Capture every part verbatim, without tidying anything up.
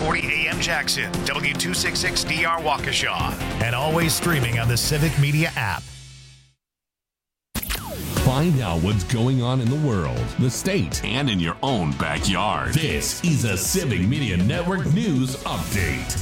forty A M Jackson, W two sixty-six D R Waukesha, and always streaming on the Civic Media app. Find out what's going on in the world, the state, and in your own backyard. This is a Civic Media Network News Update.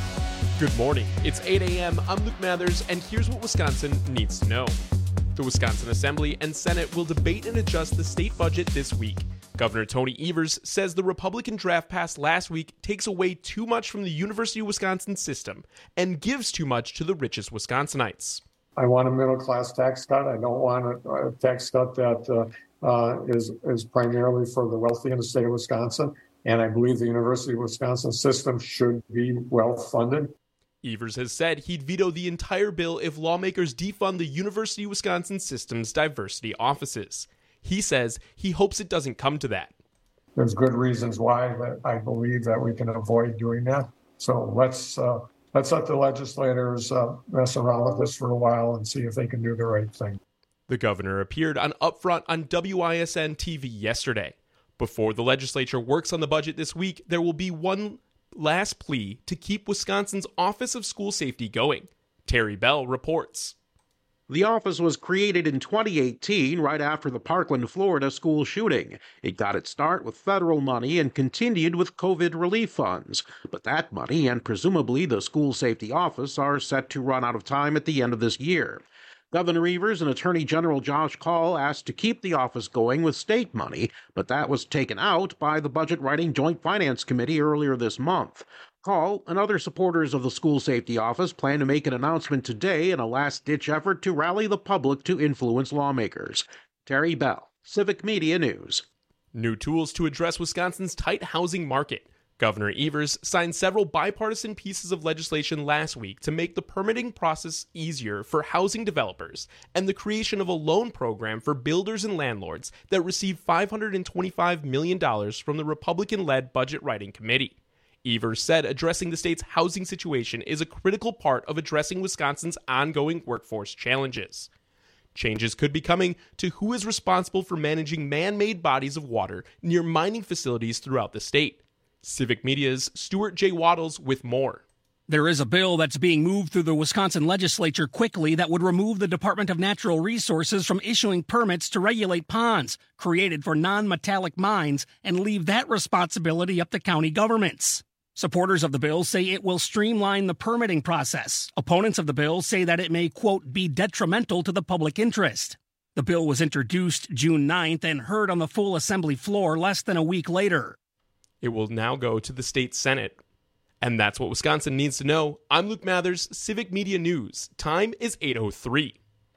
Good morning. It's eight a.m. I'm Luke Mathers, and here's what Wisconsin needs to know. The Wisconsin Assembly and Senate will debate and adjust the state budget this week. Governor Tony Evers says the Republican draft passed last week takes away too much from the University of Wisconsin system and gives too much to the richest Wisconsinites. I want a middle-class tax cut. I don't want a, a tax cut that uh, uh, is, is primarily for the wealthy in the state of Wisconsin. And I believe the University of Wisconsin system should be well-funded. Evers has said he'd veto the entire bill if lawmakers defund the University of Wisconsin system's diversity offices. He says he hopes it doesn't come to that. There's good reasons why that I believe that we can avoid doing that. So let's uh, let's let the legislators uh, mess around with this for a while and see if they can do the right thing. The governor appeared on Upfront on W I S N T V yesterday. Before the legislature works on the budget this week, there will be one last plea to keep Wisconsin's Office of School Safety going. Terry Bell reports. The office was created in twenty eighteen, right after the Parkland, Florida school shooting. It got its start with federal money and continued with COVID relief funds. But that money and presumably the school safety office are set to run out of time at the end of this year. Governor Evers and Attorney General Josh Kaul asked to keep the office going with state money, but that was taken out by the Budget Writing Joint Finance Committee earlier this month. Kaul and other supporters of the school safety office plan to make an announcement today in a last-ditch effort to rally the public to influence lawmakers. Terry Bell, Civic Media News. New tools to address Wisconsin's tight housing market. Governor Evers signed several bipartisan pieces of legislation last week to make the permitting process easier for housing developers and the creation of a loan program for builders and landlords that received five hundred twenty-five million dollars from the Republican-led Budget Writing Committee. Evers said addressing the state's housing situation is a critical part of addressing Wisconsin's ongoing workforce challenges. Changes could be coming to who is responsible for managing man-made bodies of water near mining facilities throughout the state. Civic Media's Stuart J. Waddles with more. There is a bill that's being moved through the Wisconsin legislature quickly that would remove the Department of Natural Resources from issuing permits to regulate ponds created for non-metallic mines and leave that responsibility up to county governments. Supporters of the bill say it will streamline the permitting process. Opponents of the bill say that it may, quote, be detrimental to the public interest. The bill was introduced June ninth and heard on the full assembly floor less than a week later. It will now go to the state Senate. And that's what Wisconsin needs to know. I'm Luke Mathers, Civic Media News. Time is eight oh three.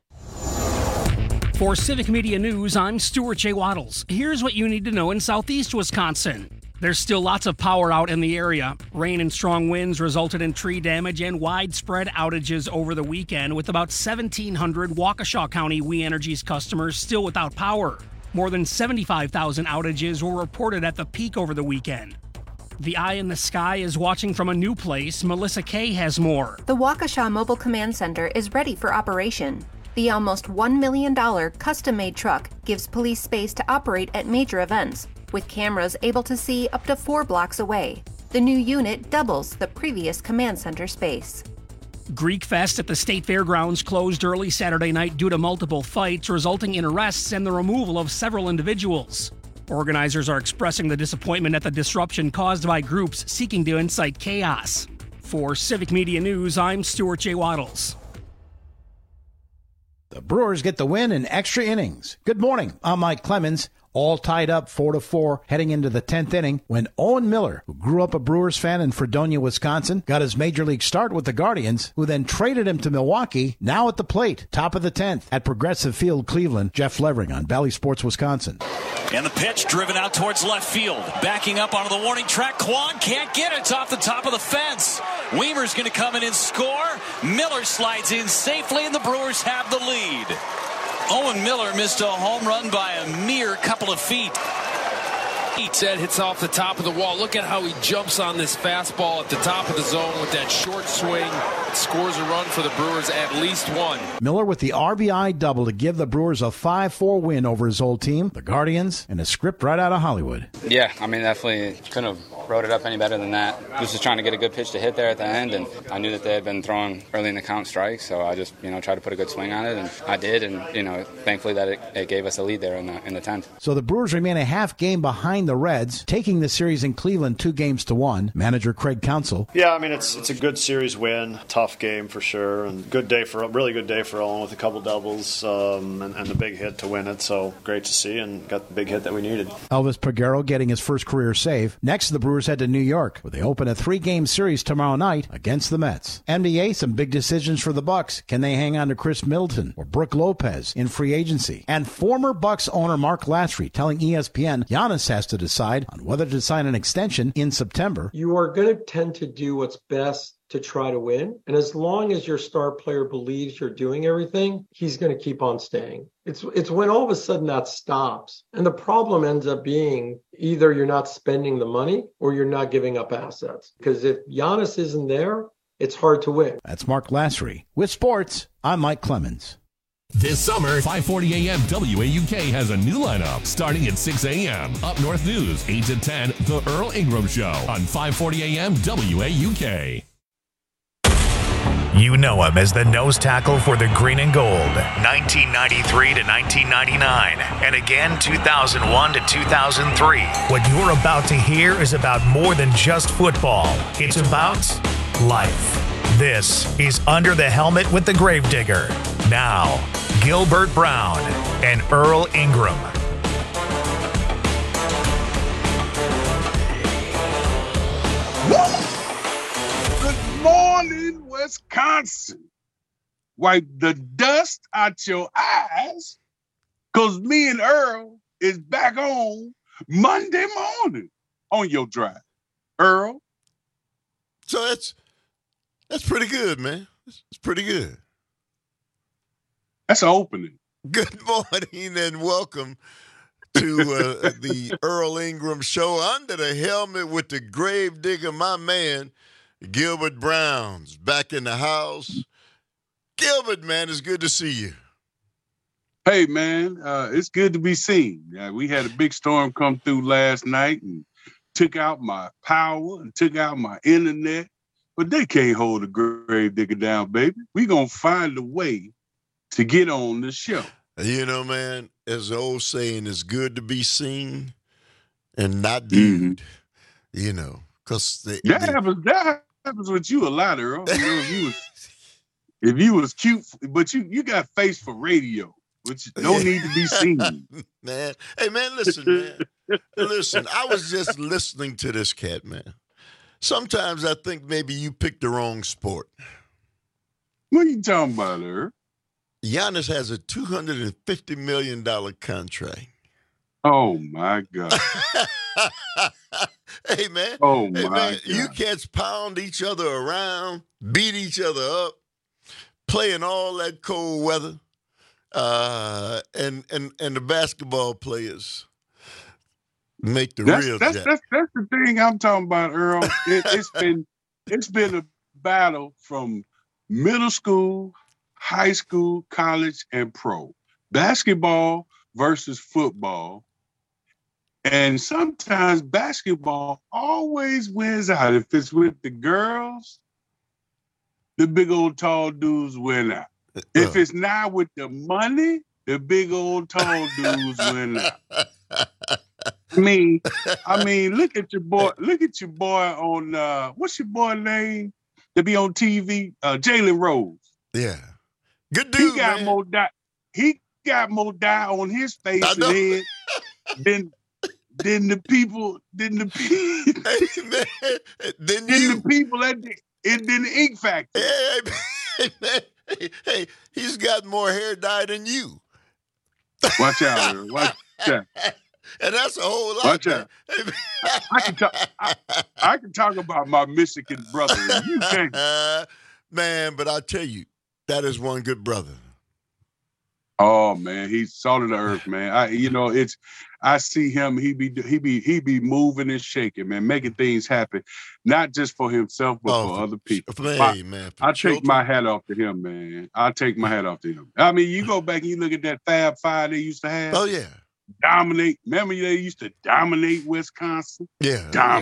For Civic Media News, I'm Stuart J. Waddles. Here's what you need to know in southeast Wisconsin. There's still lots of power out in the area. Rain and strong winds resulted in tree damage and widespread outages over the weekend, with about seventeen hundred Waukesha County We Energies customers still without power. More than seventy-five thousand outages were reported at the peak over the weekend. The Eye in the Sky is watching from a new place. Melissa Kay has more. The Waukesha Mobile Command Center is ready for operation. The almost one million dollars custom-made truck gives police space to operate at major events, with cameras able to see up to four blocks away. The new unit doubles the previous command center space. Greek Fest at the State Fairgrounds closed early Saturday night due to multiple fights, resulting in arrests and the removal of several individuals. Organizers are expressing the disappointment at the disruption caused by groups seeking to incite chaos. For Civic Media News, I'm Stuart J. Waddles. The Brewers get the win in extra innings. Good morning, I'm Mike Clemens. All tied up four to four heading into the tenth inning when Owen Miller, who grew up a Brewers fan in Fredonia, Wisconsin, got his major league start with the Guardians, who then traded him to Milwaukee, now at the plate, top of the tenth at Progressive Field, Cleveland. Jeff Levering on Valley Sports, Wisconsin. And the pitch driven out towards left field. Backing up onto the warning track. Kwan can't get it. It's off the top of the fence. Weimer's going to come in and score. Miller slides in safely, and the Brewers have the lead. Owen Miller missed a home run by a mere couple of feet. That hits off the top of the wall. Look at how he jumps on this fastball at the top of the zone with that short swing. Scores a run for the Brewers, at least one. Miller with the R B I double to give the Brewers a five four win over his old team, the Guardians, and a script right out of Hollywood. Yeah, I mean, definitely couldn't have wrote it up any better than that. Just was trying to get a good pitch to hit there at the end, and I knew that they had been throwing early in the count strikes, so I just, you know, tried to put a good swing on it, and I did, and, you know, thankfully that it, it gave us a lead there in the in the tenth. So the Brewers remain a half game behind the Reds, taking the series in Cleveland two games to one. Manager Craig Counsell. Yeah, I mean, it's it's a good series win, tough game for sure, and good day for really good day for Owen with a couple doubles um, and, and the big hit to win it. So great to see, and got the big hit that we needed. Elvis Peguero getting his first career save. Next, the Brewers head to New York, where they open a three-game series tomorrow night against the Mets. N B A, some big decisions for the Bucks. Can they hang on to Chris Middleton or Brook Lopez in free agency? And former Bucks owner Mark Lasry telling E S P N Giannis has to decide on whether to sign an extension in September. You are going to tend to do what's best to try to win. And as long as your star player believes you're doing everything, he's going to keep on staying. It's it's when all of a sudden that stops. And the problem ends up being either you're not spending the money or you're not giving up assets. Because if Giannis isn't there, it's hard to win. That's Mark Lasry. With sports, I'm Mike Clemens. This summer, five forty a.m. W A U K has a new lineup starting at six a.m. Up North News, eight to ten, The Earl Ingram Show on five forty a.m. W A U K. You know him as the nose tackle for the Green and Gold, nineteen ninety-three to nineteen ninety-nine, and again two thousand one to two thousand three. What you're about to hear is about more than just football. It's about life. This is Under the Helmet with the Gravedigger. Now, Gilbert Brown and Earl Ingram. Good morning, Wisconsin. Wipe the dust out your eyes, because me and Earl is back on Monday morning on your drive. Earl? So that's that's pretty good, man. It's, it's pretty good. That's an opening. Good morning and welcome to uh, the Earl Ingram Show. Under the Helmet with the Gravedigger, my man, Gilbert Brown's back in the house. Gilbert, man, it's good to see you. Hey, man, uh, it's good to be seen. Uh, we had a big storm come through last night and took out my power and took out my internet, but they can't hold the Gravedigger down, baby. We gonna find a way to get on the show. You know, man, as the old saying, it's good to be seen and not viewed, mm-hmm. you know, because that, happens, that happens with you a lot, Earl. You know, if you was, if you was cute, but you, you got face for radio, which don't need to be seen. Man, hey, man, listen, man. Listen, I was just listening to this cat, man. Sometimes I think maybe you picked the wrong sport. What are you talking about, Earl? Giannis has a two hundred fifty million dollars contract. Oh, my God. Hey, man. Oh, hey, my man, God. You cats pound each other around, beat each other up, playing all that cold weather, uh, and, and, and the basketball players make the that's, real that's, jack. That's, that's the thing I'm talking about, Earl. It, it's been It's been a battle from middle school, high school, college, and pro. Basketball versus football. And sometimes basketball always wins out. If it's with the girls, the big old tall dudes win out. If it's not with the money, the big old tall dudes win out. I mean, I mean, look at your boy. Look at your boy on uh, what's your boy name? To be on T V, uh, Jalen Rose. Yeah, good dude. He got man. more dye. He got more dye on his face and head than than the people. Than the people. Hey, man, than than you. the people at the in the ink factory. Hey, hey, man, hey, hey, he's got more hair dye than you. Watch out, man. Watch out. And that's a whole lot. Watch out. I can talk. I, I can talk about my Michigan brother. You can't, uh, man. But I tell you, that is one good brother. Oh man, he's salt of the earth, man. I, you know, it's. I see him. He be he be he be moving and shaking, man, making things happen, not just for himself but oh, for other people. For, hey, I, man, I children. take my hat off to him, man. I take my hat off to him. I mean, you go back and you look at that Fab Five they used to have. Oh yeah. Dominate. Remember they used to dominate Wisconsin? Yeah. Dominate.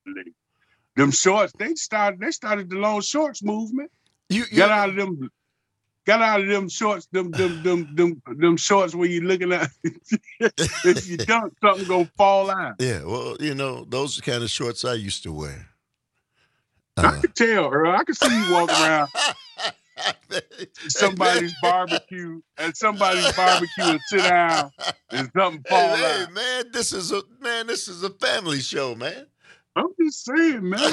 league. Them shorts, they started. They started the long shorts movement. You, you got out of them. Got out of them shorts. Them them them them them shorts where you looking at. If you don't, something gonna fall out. Yeah, well, you know, those are the kind of shorts I used to wear. Uh, I could tell, Earl. I could see you walk around somebody's barbecue and somebody's barbecue and sit down and something fall hey, out. Hey, man, this is a man. This is a family show, man. I'm just saying, man.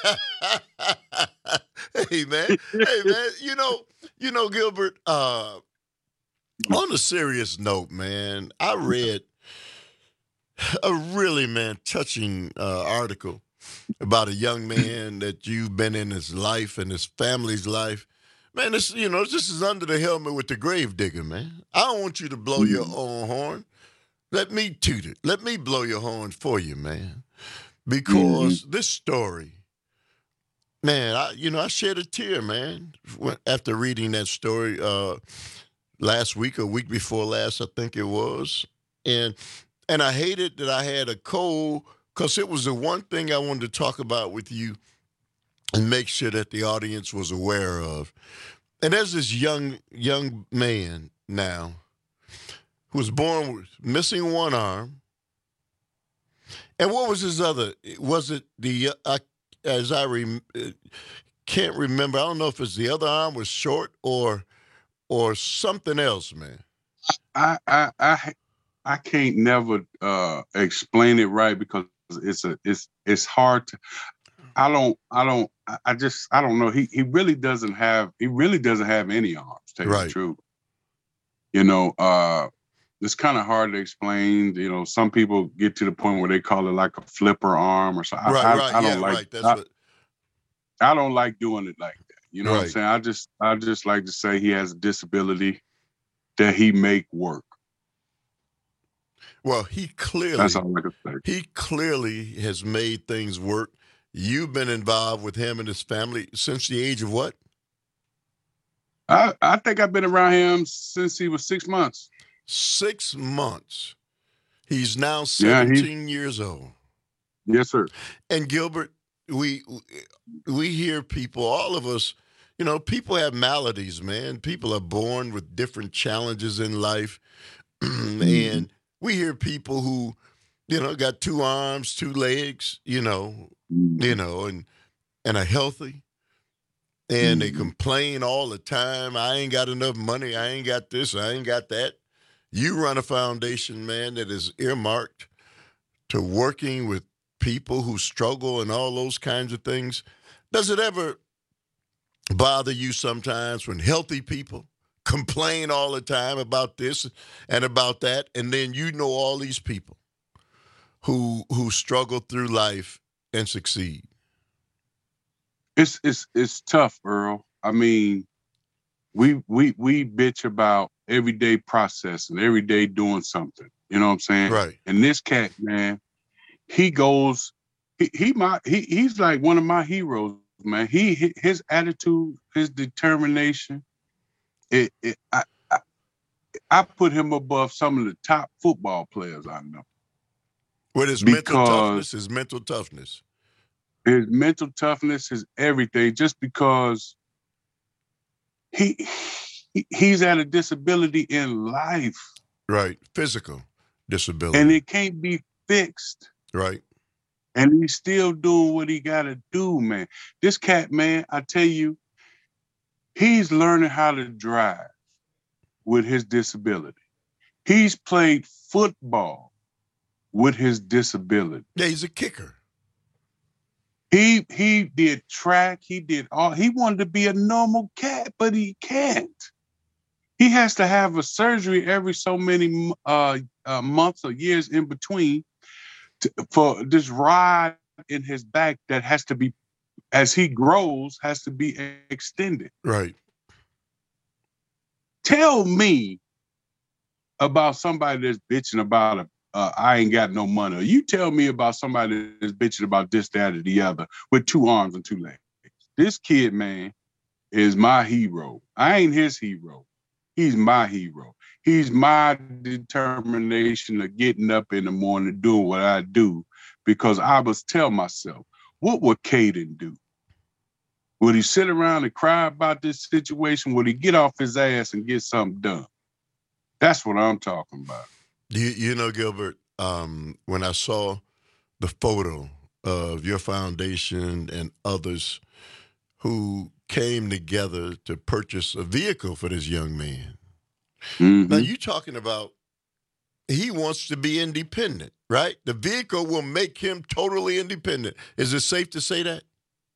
hey, man. Hey, man. You know, you know, Gilbert. Uh, on a serious note, man, I read a really, man, touching uh, article about a young man that you've been in his life and his family's life. Man, this, you know, this is under the helmet with the grave digger, man. I don't want you to blow your own horn. Let me toot it. Let me blow your horn for you, man. Because mm-hmm. this story, man, I, you know, I shed a tear, man, after reading that story uh, last week or week before last, I think it was. And and I hated that I had a cold, because it was the one thing I wanted to talk about with you and make sure that the audience was aware of. And there's this young young man now who was born with missing one arm. And what was his other? Was it the, uh, as I rem, can't remember, I don't know if it's the other arm was short or or something else, man. I I I, I can't never uh, explain it right because it's a it's it's hard to, I don't I don't I just I don't know. He he really doesn't have he really doesn't have any arms, to tell you the truth. You know, uh it's kind of hard to explain. You know, some people get to the point where they call it like a flipper arm or something. Right, I, right, I, I don't yeah, like. right. That's I, what... I don't like doing it like that. You know right. what I'm saying? I just, I just like to say he has a disability that he make work. Well, he clearly. That's all I can say. He clearly has made things work. You've been involved with him and his family since the age of what? I, I think I've been around him since he was six months. Six months. He's now seventeen yeah, years old. Yes, sir. And Gilbert, we we hear people, all of us, you know, people have maladies, man. People are born with different challenges in life. And we hear people who, you know, got two arms, two legs, you know, you know, and and are healthy. And they complain all the time. I ain't got enough money. I ain't got this. I ain't got that. You run a foundation, man, that is earmarked to working with people who struggle and all those kinds of things. Does it ever bother you sometimes when healthy people complain all the time about this and about that, and then you know all these people who who struggle through life and succeed? It's it's it's tough, Earl. I mean, we we we bitch about everyday processing, every day doing something. You know what I'm saying? Right. And this cat, man, he goes, he he my he he's like one of my heroes, man. He his attitude, his determination, it, it I, I I put him above some of the top football players I know. With his mental toughness, his mental toughness. His mental toughness, his everything, just because he, he he's at a disability in life. Right. Physical disability. And it can't be fixed. Right. And he's still doing what he got to do, man. This cat, man, I tell you, he's learning how to drive with his disability. He's played football with his disability. Yeah, he's a kicker. He he did track. He did all. He wanted to be a normal cat, but he can't. He has to have a surgery every so many uh, uh, months or years in between to, for this rod in his back that has to be, as he grows, has to be extended. Right. Tell me about somebody that's bitching about a Uh, I ain't got no money. Or you tell me about somebody that's bitching about this, that, or the other with two arms and two legs. This kid, man, is my hero. I ain't his hero. He's my hero. He's my determination of getting up in the morning doing what I do, because I must tell myself, what would Caden do? Would he sit around and cry about this situation? Would he get off his ass and get something done? That's what I'm talking about. You, you know, Gilbert, um, when I saw the photo of your foundation and others who came together to purchase a vehicle for this young man. Mm-hmm. Now, you're talking about he wants to be independent, right? The vehicle will make him totally independent. Is it safe to say that?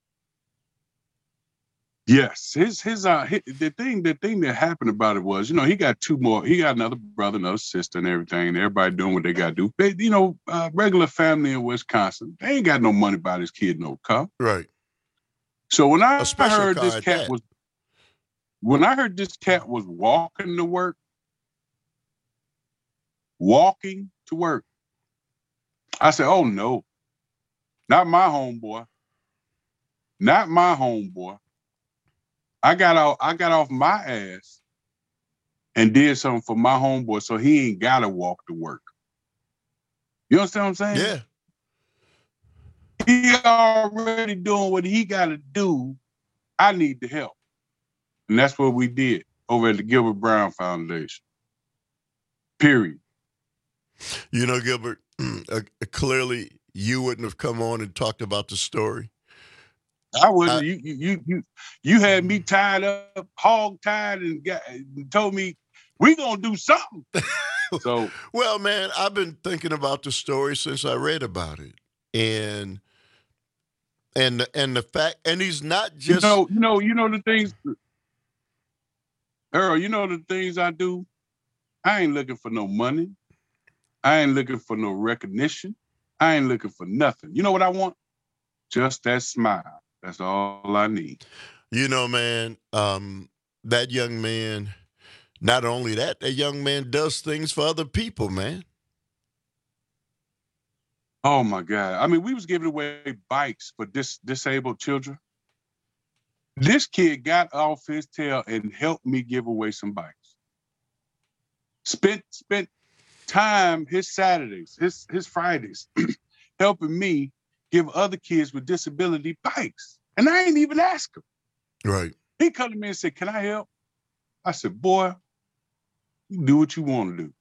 Yes, his his uh his, the thing the thing that happened about it was, you know, he got two more. He got another brother, another sister, and everything. And everybody doing what they got to do. They, you know, uh, regular family in Wisconsin, they ain't got no money to buy this kid no car. Right. So when I, I heard car this at cat that. was, when I heard this cat was walking to work, walking to work, I said, "Oh no, not my homeboy, not my homeboy." I got off, I got off my ass and did something for my homeboy so he ain't got to walk to work. You understand what I'm saying? Yeah. He already doing what he got to do. I need the help. And that's what we did over at the Gilbert Brown Foundation. Period. You know, Gilbert, uh, clearly you wouldn't have come on and talked about the story. I wouldn't. I, you, you, you, you had me tied up, hog tied, and, got, and told me we gonna do something. So, well, man, I've been thinking about the story since I read about it, and and and the fact, and he's not just you know, you know, you know the things, Earl. You know the things I do. I ain't looking for no money. I ain't looking for no recognition. I ain't looking for nothing. You know what I want? Just that smile. That's all I need. You know, man, um, that young man, not only that, that young man does things for other people, man. Oh, my God. I mean, we was giving away bikes for dis- disabled children. This kid got off his tail and helped me give away some bikes. Spent spent time, his Saturdays, his, his Fridays, helping me give other kids with disability bikes. And I ain't even ask him. Right. He come to me and said, "Can I help?" I said, "Boy, you do what you want to do."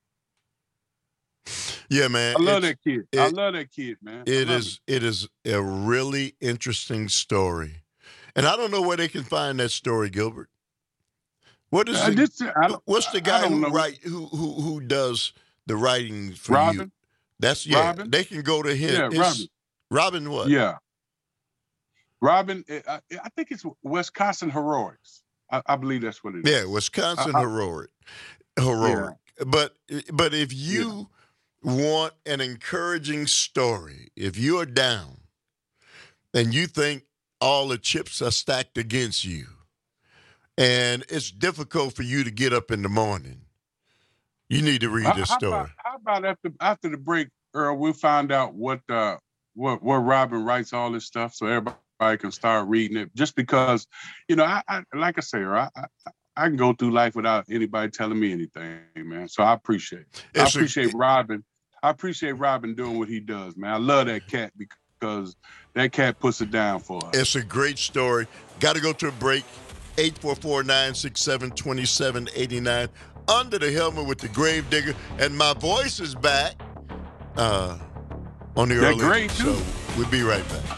Yeah, man. I love that kid. It, I love that kid, man. It is it. it is a really interesting story. And I don't know where they can find that story, Gilbert. What is uh, the, this, what's the guy who know. write who who who does the writing for Robin? you? That's yeah. Robin? They can go to him. Yeah, it's, Robin. Robin what? Yeah. Robin, I, I think it's Wisconsin Heroics. I, I believe that's what it is. Yeah, Wisconsin I, I, Heroic. Heroic. Yeah. But but if you yeah. want an encouraging story, if you're down and you think all the chips are stacked against you and it's difficult for you to get up in the morning, you need to read this how story. About, how about after after the break, Earl, we'll find out what uh what what Robin writes all this stuff so everybody can start reading it. Just because, you know, I, I like I say, I, I I can go through life without anybody telling me anything, man. So I appreciate it. It's I appreciate a, Robin. I appreciate Robin doing what he does, man. I love that cat because that cat puts it down for us. It's a great story. Got to go to a break. eight four four, nine six seven, two seven eight nine. Under the Helmet with the Grave Digger. And my voice is back uh, on the early great, so we'll be right back.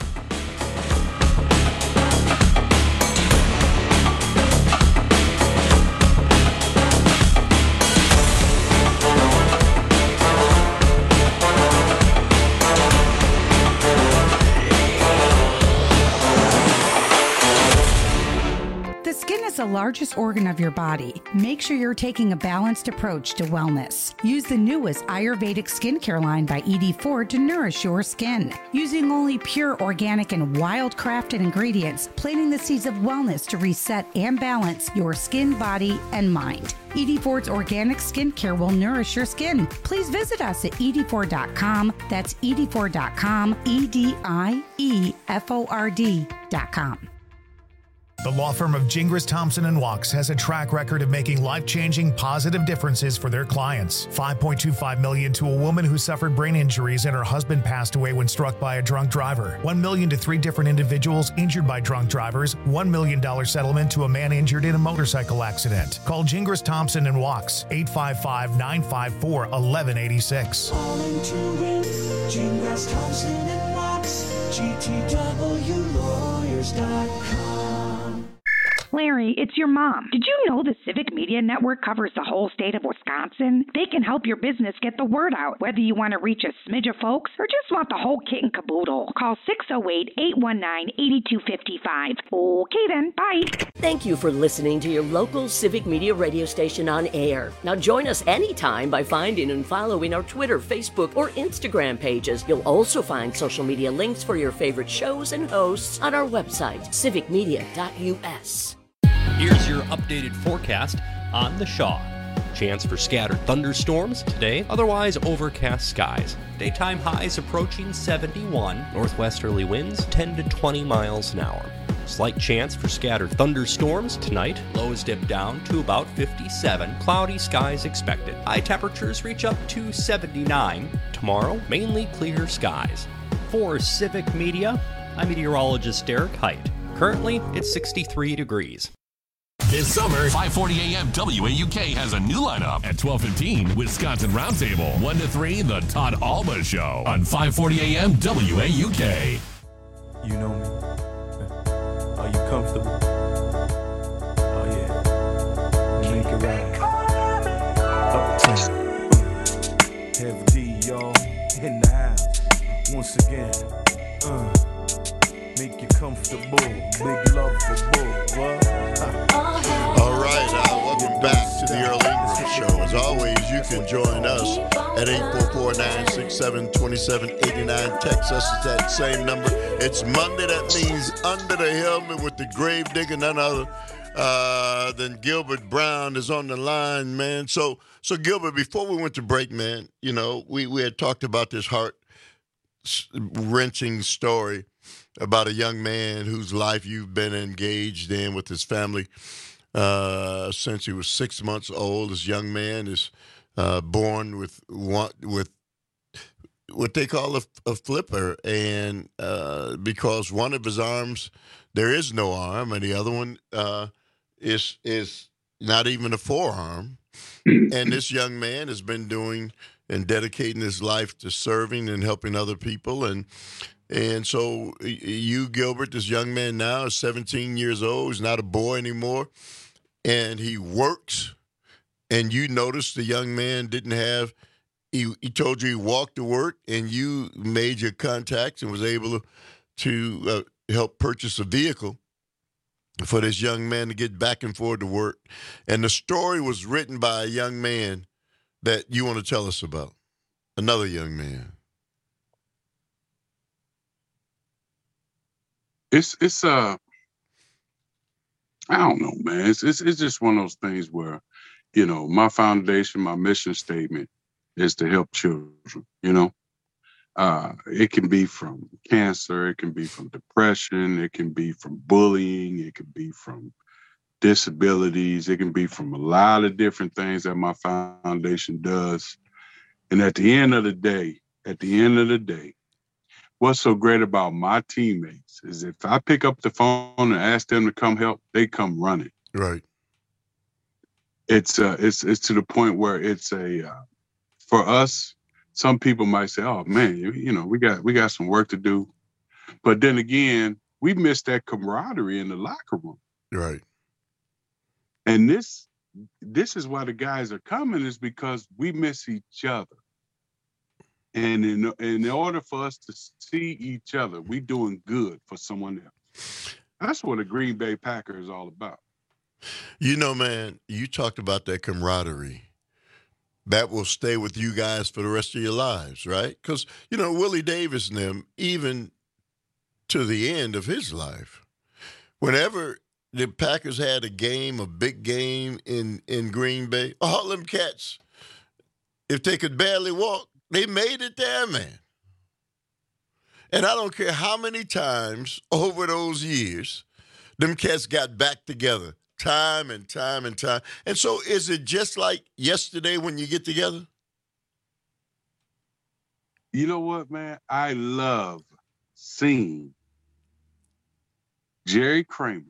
The largest organ of your body. Make sure you're taking a balanced approach to wellness. Use the newest Ayurvedic skincare line by E D Ford to nourish your skin. Using only pure, organic, and wild-crafted ingredients, planting the seeds of wellness to reset and balance your skin, body, and mind. E D Ford's organic skincare will nourish your skin. Please visit us at E D Ford dot com. That's E D Ford dot com, E D I E F O R D dot com. The law firm of Gingras, Thompson and Wachs has a track record of making life-changing positive differences for their clients. five point two five million dollars to a woman who suffered brain injuries and her husband passed away when struck by a drunk driver. one million dollars to three different individuals injured by drunk drivers. one million dollars settlement to a man injured in a motorcycle accident. Call Gingras, Thompson and Wachs, eight five five, nine five four, one one eight six. Calling to win, Gingras, Thompson and Wachs, G T W lawyers dot com. Larry, it's your mom. Did you know the Civic Media Network covers the whole state of Wisconsin? They can help your business get the word out, whether you want to reach a smidge of folks or just want the whole kit and caboodle. Call six oh eight, eight one nine, eight two five five. Okay then, bye. Thank you for listening to your local Civic Media radio station on air. Now join us anytime by finding and following our Twitter, Facebook, or Instagram pages. You'll also find social media links for your favorite shows and hosts on our website, civic media dot U S. Here's your updated forecast on the Shaw. Chance for scattered thunderstorms today, otherwise overcast skies. Daytime highs approaching seventy-one, northwesterly winds ten to twenty miles an hour. Slight chance for scattered thunderstorms tonight, lows dip down to about fifty-seven, cloudy skies expected. High temperatures reach up to seventy-nine. Tomorrow, mainly clear skies. For Civic Media, I'm meteorologist Derek Height. Currently, it's sixty-three degrees. This summer, five forty A M W A U K has a new lineup. At twelve fifteen, Wisconsin Roundtable. one to three, The Todd Alba Show on five forty A M W A U K. You know me. Are you comfortable? Oh, yeah. Make it right. Uptown. Heavy D, y'all. In the house. Once again. Uh. Make you comfortable. Big love for bull. What? All right, uh, welcome back to the Earl Ingram Show. As always, you can join us at eight four four, nine six seven, two seven eight nine. Text us at that same number. It's Monday. That means Under the Helmet with the grave digger, none other uh, than Gilbert Brown is on the line, man. So, so Gilbert, before we went to break, man, you know, we, we had talked about this heart-wrenching story about a young man whose life you've been engaged in with his family uh, since he was six months old. This young man is uh, born with one, with what they call a, a flipper, and uh, because one of his arms, there is no arm, and the other one uh, is is not even a forearm. And this young man has been doing and dedicating his life to serving and helping other people, and. And so you, Gilbert, this young man now is seventeen years old. He's not a boy anymore. And he works. And you noticed the young man didn't have, he, he told you he walked to work, and you made your contacts and was able to, to uh, help purchase a vehicle for this young man to get back and forth to work. And the story was written by a young man that you want to tell us about, another young man. It's it's uh I don't know, man. It's it's it's just one of those things where, you know, my foundation, my mission statement is to help children. You know, uh, it can be from cancer, it can be from depression, it can be from bullying, it can be from disabilities, it can be from a lot of different things that my foundation does. And at the end of the day, at the end of the day. What's so great about my teammates is if I pick up the phone and ask them to come help, they come running. Right. It's uh, it's it's to the point where it's a uh, for us. Some people might say, "Oh man, you, you know, we got we got some work to do," but then again, we miss that camaraderie in the locker room. Right. And this this is why the guys are coming, is because we miss each other. And in, in order for us to see each other, we doing good for someone else. That's what a Green Bay Packer is all about. You know, man, you talked about that camaraderie. That will stay with you guys for the rest of your lives, right? Because, you know, Willie Davis and them, even to the end of his life, whenever the Packers had a game, a big game in, in Green Bay, all them cats, if they could barely walk, they made it there, man. And I don't care how many times over those years Them cats got back together time and time and time. And so is it just like yesterday when you get together? You know what, man? I love seeing Jerry Kramer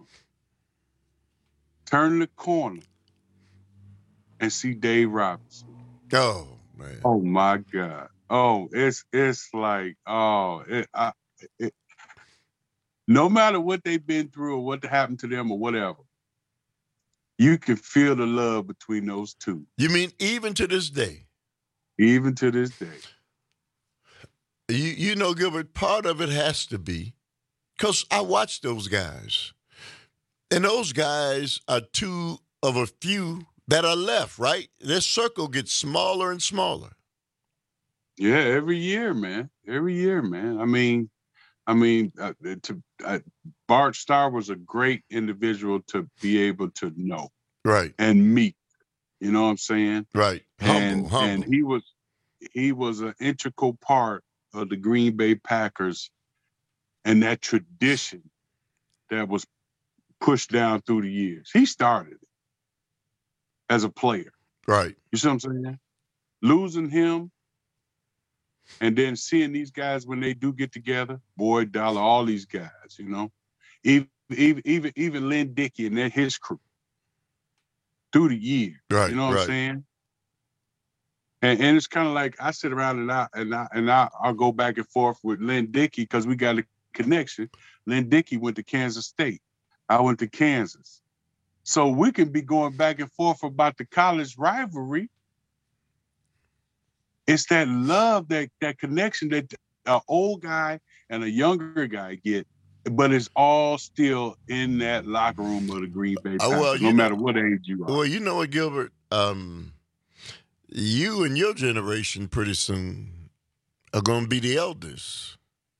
turn the corner and see Dave Robinson. Oh, man. Oh, my God. Oh, it's it's like, oh, it, I, it, no matter what they've been through or what happened to them or whatever, you can feel the love between those two. You mean even to this day? Even to this day. You, you know, Gilbert, part of it has to be, because I watch those guys, and those guys are two of a few that are left, right? Their circle gets smaller and smaller. Yeah, every year, man. Every year, man. I mean, I mean, uh, to uh, Bart Starr was a great individual to be able to know, right, and meet. You know what I'm saying? Right. And humble, humble. and he was he was an integral part of the Green Bay Packers and that tradition that was pushed down through the years. He started it as a player. Right. You see what I'm saying? Losing him and then seeing these guys when they do get together, Boyd Dollar, all these guys, you know, even even even, even Lynn Dickey and his crew through the years. Right. You know what right. I'm saying? And, and it's kind of like I sit around and I and I and I, I'll go back and forth with Lynn Dickey because we got a connection. Lynn Dickey went to Kansas State. I went to Kansas. So we can be going back and forth about the college rivalry. It's that love, that that connection that an old guy and a younger guy get, but it's all still in that locker room of the Green Bay Packers, uh, well, no know, matter what age you are. Well, you know what, Gilbert? Um, you and your generation pretty soon are going to be the elders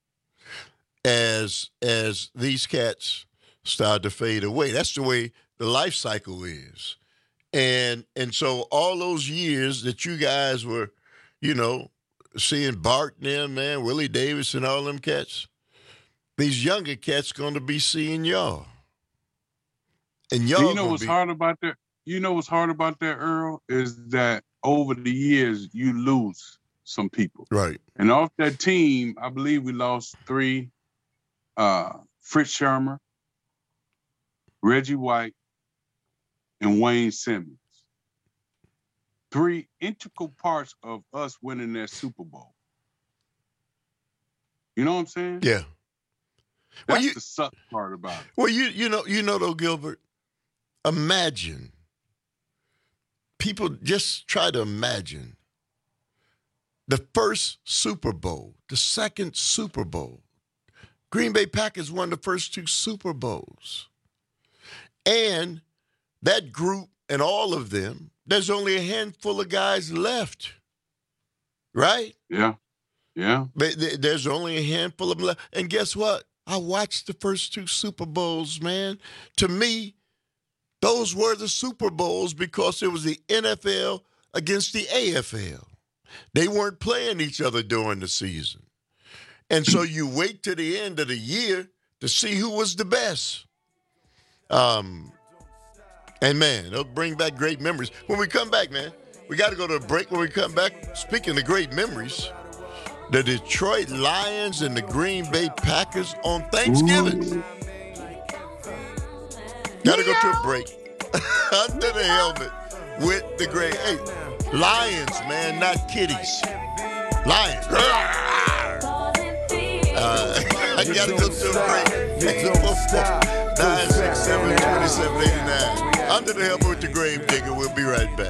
as as these cats start to fade away. That's the way the life cycle is. And and so all those years that you guys were, you know, seeing Bart and them, man, Willie Davis and all them cats, these younger cats going to be seeing y'all. And y'all you know what's be... hard about that? You know what's hard about that, Earl, is that over the years you lose some people. Right. And off that team, I believe we lost three. Uh, Fritz Shermer, Reggie White, and Wayne Simmons. Three integral parts of us winning that Super Bowl. You know what I'm saying? Yeah. That's well, you, the suck part about it. Well, you you know, you know though, Gilbert, imagine. People just try to imagine the first Super Bowl, the second Super Bowl. Green Bay Packers won the first two Super Bowls. And that group and all of them, there's only a handful of guys left, right? Yeah, yeah. But there's only a handful of them left. And guess what? I watched the first two Super Bowls, man. To me, those were the Super Bowls because it was the N F L against the A F L. They weren't playing each other during the season. And so you wait to the end of the year to see who was the best. Um, and, man, it'll bring back great memories. When we come back, man, we got to go to a break. When we come back, speaking of great memories, the Detroit Lions and the Green Bay Packers on Thanksgiving. Got to go to a break. Under the helmet with the great, hey, Lions, man, not kitties. Lions. Uh, I got to go to a break. eight four four, nine six seven, two seven eight nine. Under the helmet with the grave digger. We'll be right back.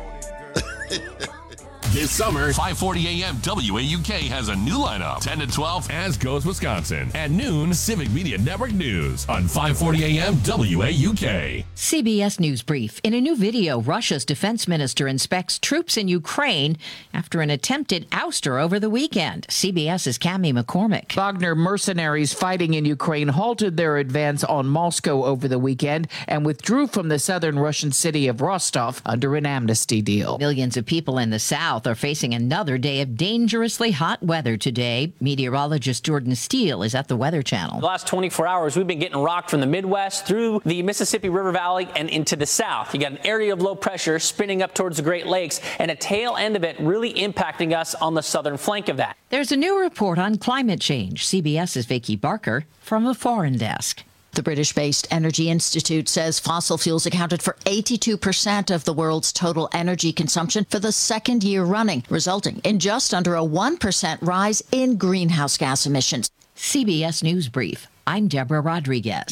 This summer, five forty A M W A U K has a new lineup. ten to twelve, As Goes Wisconsin. At noon, Civic Media Network News on five forty A M W A U K. C B S News Brief. In a new video, Russia's defense minister inspects troops in Ukraine after an attempted ouster over the weekend. CBS's Cami McCormick. Wagner mercenaries fighting in Ukraine halted their advance on Moscow over the weekend and withdrew from the southern Russian city of Rostov under an amnesty deal. Millions of people in the South South are facing another day of dangerously hot weather today. Meteorologist Jordan Steele is at the Weather Channel. The last twenty-four hours, we've been getting rocked from the Midwest through the Mississippi River Valley and into the south. You got an area of low pressure spinning up towards the Great Lakes and a tail end of it really impacting us on the southern flank of that. There's a new report on climate change. CBS's Vicky Barker from the Foreign Desk. The British-based Energy Institute says fossil fuels accounted for eighty-two percent of the world's total energy consumption for the second year running, resulting in just under a one percent rise in greenhouse gas emissions. C B S News Brief. I'm Deborah Rodriguez.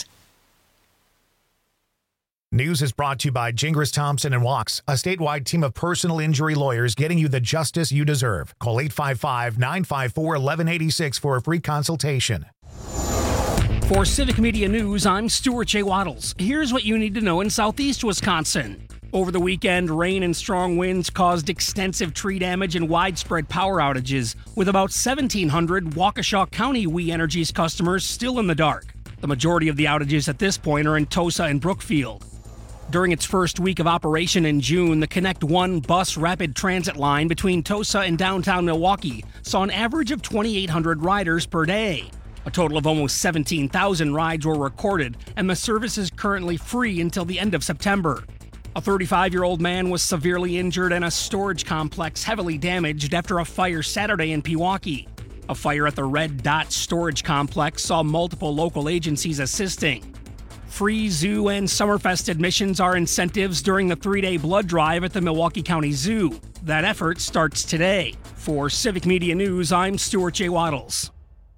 News is brought to you by Gingras Thompson and Walks, a statewide team of personal injury lawyers getting you the justice you deserve. Call eight five five, nine five four, one one eight six for a free consultation. For Civic Media News, I'm Stuart J. Waddles. Here's what you need to know in southeast Wisconsin. Over the weekend, rain and strong winds caused extensive tree damage and widespread power outages, with about seventeen hundred Waukesha County We Energies customers still in the dark. The majority of the outages at this point are in Tosa and Brookfield. During its first week of operation in June, the Connect One bus rapid transit line between Tosa and downtown Milwaukee saw an average of twenty-eight hundred riders per day. A total of almost seventeen thousand rides were recorded, and the service is currently free until the end of September. A thirty-five-year-old man was severely injured and a storage complex heavily damaged after a fire Saturday in Pewaukee. A fire at the Red Dot Storage Complex saw multiple local agencies assisting. Free zoo and Summerfest admissions are incentives during the three-day blood drive at the Milwaukee County Zoo. That effort starts today. For Civic Media News, I'm Stuart J. Waddles.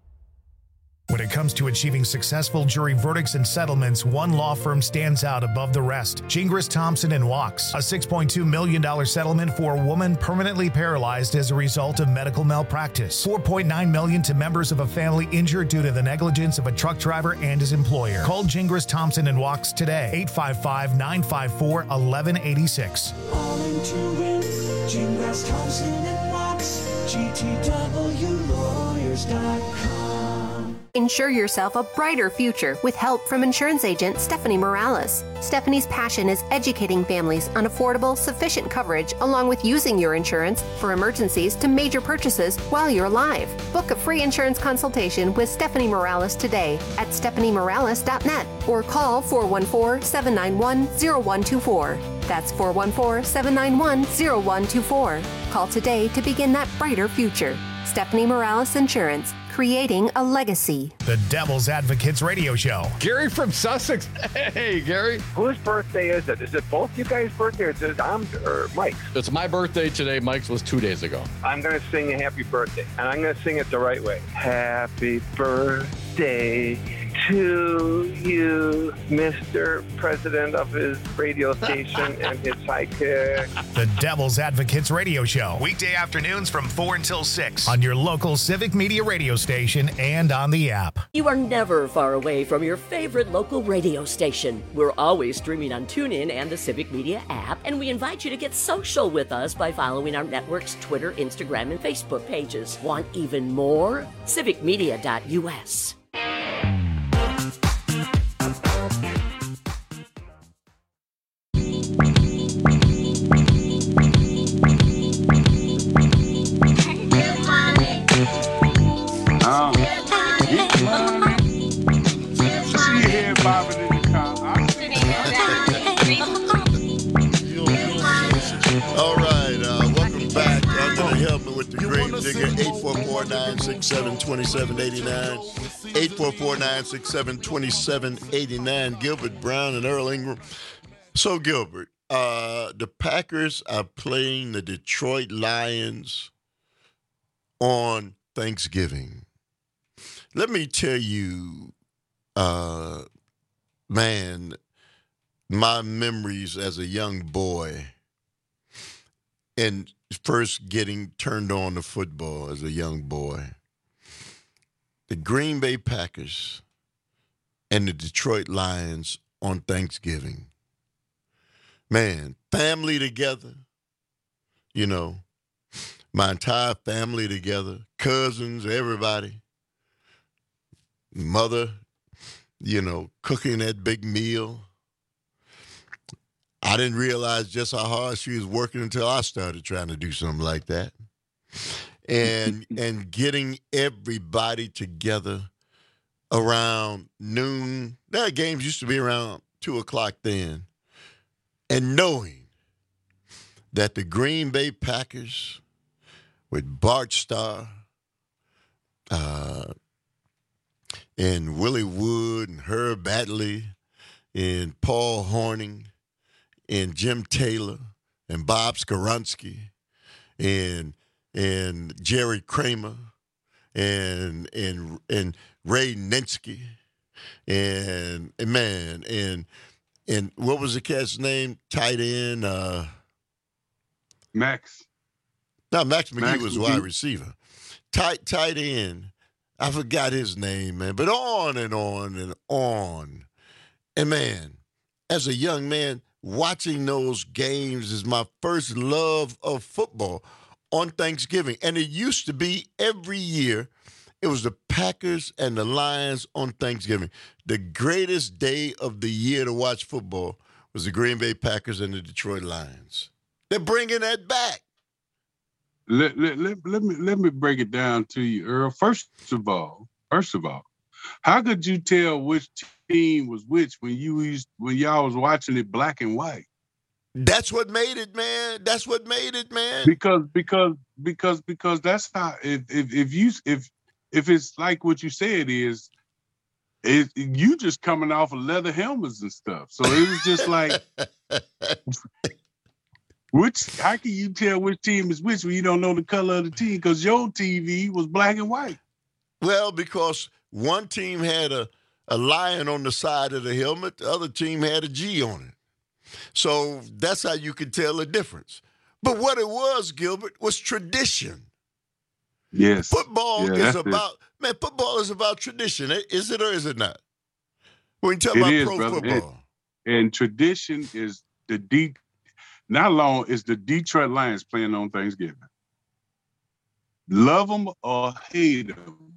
When it comes to achieving successful jury verdicts and settlements, one law firm stands out above the rest. Gingras Thompson and Walks, a six point two million dollars settlement for a woman permanently paralyzed as a result of medical malpractice. four point nine million dollars to members of a family injured due to the negligence of a truck driver and his employer. Call Gingras Thompson and Walks today, eight five five, nine five four, one one eight six. All in to win, Gingras Thompson and Walks, G T W lawyers dot com. Ensure yourself a brighter future with help from insurance agent Stephanie Morales. Stephanie's passion is educating families on affordable, sufficient coverage along with using your insurance for emergencies to major purchases while you're alive. Book a free insurance consultation with Stephanie Morales today at stephanie morales dot net or call four one four, seven nine one, zero one two four. That's four one four, seven nine one, zero one two four. Call today to begin that brighter future. Stephanie Morales Insurance, creating a legacy. The Devil's Advocates Radio Show. Gary from Sussex. Hey, Gary. Whose birthday is it? Is it both you guys' birthday or is it um, or Mike's? It's my birthday today. Mike's was two days ago. I'm going to sing a happy birthday, and I'm going to sing it the right way. Happy birthday to you, Mister President of his radio station and his sidekick. The Devil's Advocates Radio Show. Weekday afternoons from four until six on your local Civic Media radio station and on the app. You are never far away from your favorite local radio station. We're always streaming on TuneIn and the Civic Media app, and we invite you to get social with us by following our network's Twitter, Instagram, and Facebook pages. Want even more? civic media dot U S. All right, uh, welcome back under the helmet with the Grave Digger, eight four four, nine six seven, two seven eight nine, eight four four, nine six seven, two seven eight nine, Gilbert Brown and Earl Ingram. So, Gilbert, uh, the Packers are playing the Detroit Lions on Thanksgiving. Let me tell you, uh, man, my memories as a young boy and first getting turned on to football as a young boy. The Green Bay Packers and the Detroit Lions on Thanksgiving. Man, family together, you know, my entire family together, cousins, everybody. Mother, you know, cooking that big meal. I didn't realize just how hard she was working until I started trying to do something like that. And and getting everybody together around noon. That games used to be around two o'clock then. And knowing that the Green Bay Packers with Bart Starr uh, and Willie Wood and Herb Batley and Paul Horning and Jim Taylor and Bob Skoronski and and Jerry Kramer and and and Ray Nensky and, and man and and what was the cat's name? Tight end uh, Max. No, Max McGee Max was McGee. wide receiver. Tight tight end. I forgot his name, man. But on and on and on. And man, as a young man, watching those games is my first love of football on Thanksgiving. And it used to be every year, it was the Packers and the Lions on Thanksgiving. The greatest day of the year to watch football was the Green Bay Packers and the Detroit Lions. They're bringing that back. Let, let, let, let me let me break it down to you, Earl. First of all, first of all, how could you tell which team was which when you used when y'all was watching it black and white? That's what made it, man. That's what made it, man. Because because because because that's how if if, if you if if it's like what you said is, it, you just coming off of leather helmets and stuff. So it was just like. Which how can you tell which team is which when you don't know the color of the team? Because your T V was black and white. Well, because one team had a, a lion on the side of the helmet, the other team had a G on it. So that's how you could tell the difference. But what it was, Gilbert, was tradition. Yes. Football yeah, is about, it. man, football is about tradition. Is it or is it not? When you talk it about is, pro brother. football. It, and tradition is the deep. Not long is the Detroit Lions playing on Thanksgiving. Love them or hate them,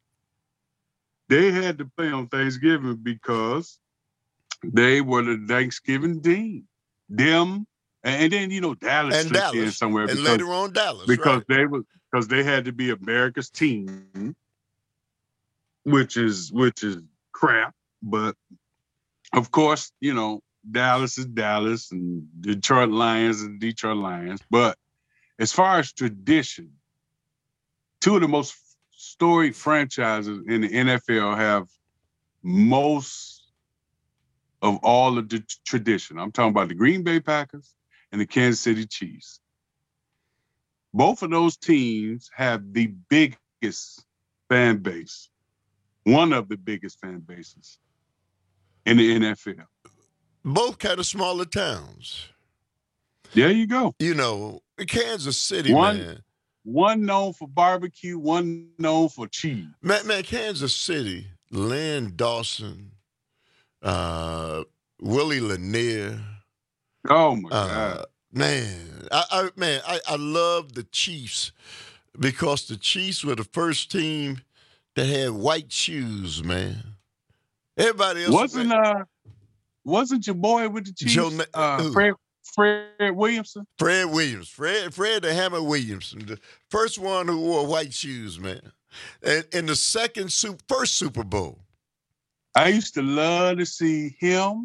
they had to play on Thanksgiving because they were the Thanksgiving team. Them, and then, you know, Dallas And slipped in Dallas. somewhere. And because, later on, Dallas, Because right. they were because they had to be America's team, which is which is crap. But of course, you know, Dallas is Dallas and Detroit Lions and Detroit Lions. But as far as tradition, two of the most storied franchises in the N F L have most of all of the tradition. I'm talking about the Green Bay Packers and the Kansas City Chiefs. Both of those teams have the biggest fan base, one of the biggest fan bases in the N F L. Both kind of smaller towns. There you go. You know, Kansas City, one, man. One known for barbecue, one known for cheese. Man, man Kansas City, Lynn Dawson, uh, Willie Lanier. Oh, my uh, God. Man, I, I man, I, I love the Chiefs because the Chiefs were the first team that had white shoes, man. Everybody else Wasn't, man, uh, wasn't your boy with the Chiefs, Joe, uh, Fred, Fred Williamson? Fred Williams. Fred Fred the Hammer Williamson, the first one who wore white shoes, man. And in the second, super, first Super Bowl. I used to love to see him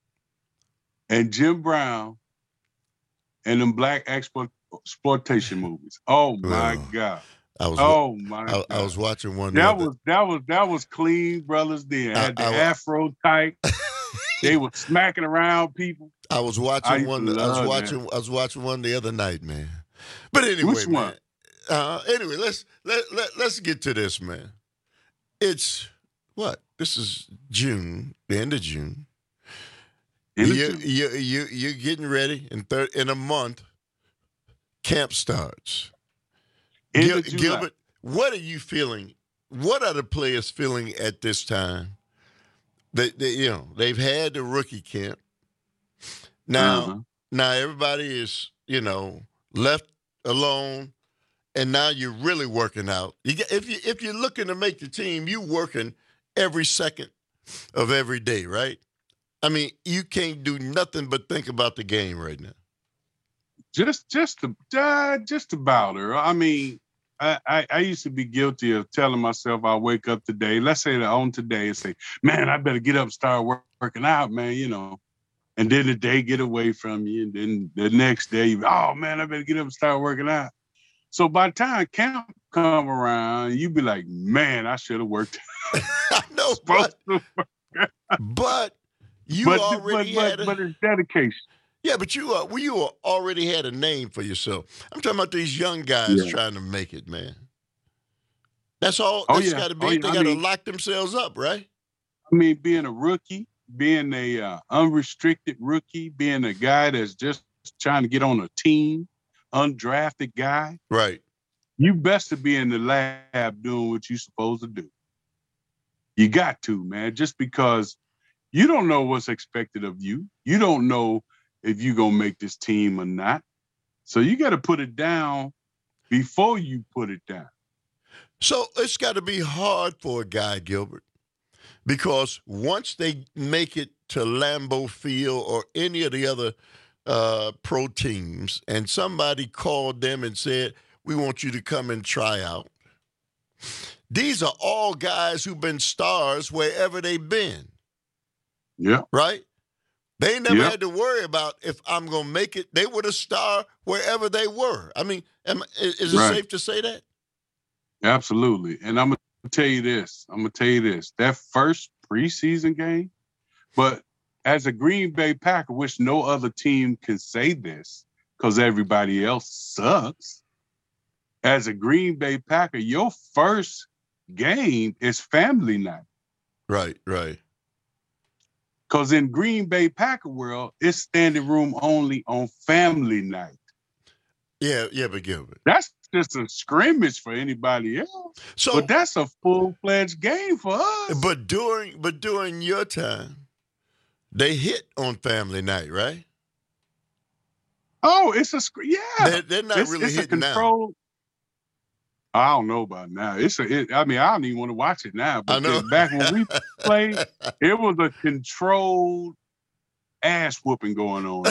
and Jim Brown in them black explo- exploitation movies. Oh, my Oh, God. I was, oh, my I, God. I was watching one. the That other- was that was that was clean brothers then. Had the I- I- afro tight. They were smacking around people. I was I watching used one. to I was love watching. that. I was watching one the other night, man. But anyway, Which man. one? Uh, anyway, let's let, let let's get to this, man. It's what? This is June, the end of June. End of you, June. You you you're getting ready in thir- in a month. Camp starts. End Gil- of July. Gilbert, what are you feeling? What are the players feeling at this time? They, they you know, they've had the rookie camp. Now, Uh-huh. now everybody is, you know, left alone, and now you're really working out. You get, if you if you're looking to make the team, you working every second of every day, right? I mean, you can't do nothing but think about the game right now. Just, just, uh, just about her. I mean, I, I, I used to be guilty of telling myself I wake up today. Let's say that on today and say, "Man, I better get up and start work, working out, man." You know, and then the day get away from you, and then the next day, you, oh man, I better get up and start working out. So by the time camp come around, you be like, "Man, I should have worked." I know, but, but you but, already but, had but, a, but it's dedication. Yeah, but you uh, well, you already had a name for yourself. I'm talking about these young guys Yeah. trying to make it, man. That's all. Oh, That's yeah. got to be. Oh, They yeah. I got to mean- lock themselves up, right? I mean, being a rookie, being a uh, unrestricted rookie, being a guy that's just trying to get on a team, undrafted guy. Right. You best to be in the lab doing what you're supposed to do. You got to, man, just because you don't know what's expected of you. You don't know if you're going to make this team or not. So you got to put it down before you put it down. So it's got to be hard for a guy, Gilbert, because once they make it to Lambeau Field or any of the other uh, pro teams, and somebody called them and said, "We want you to come and try out." These are all guys who've been stars wherever they've been. Yeah. Right? They never Yeah. had to worry about if I'm going to make it. They were the star wherever they were. I mean, am, is, is it Right. safe to say that? Absolutely. And I'm going to tell you this. I'm going to tell you this. That first preseason game, but as a Green Bay Packer, which no other team can say this because everybody else sucks. As a Green Bay Packer, your first game is family night. Right, right. Because in Green Bay Packer world, it's standing room only on family night. Yeah, yeah, but Gilbert. That's just a scrimmage for anybody else. So, but that's a full-fledged game for us. But during but during your time, they hit on family night, right? Oh, it's a sc- yeah. They're, they're not it's, really it's a hitting now. control. I don't know about now. It's a. It, I mean, I don't even want to watch it now. But I know. then back when we played, it was a controlled ass whooping going on.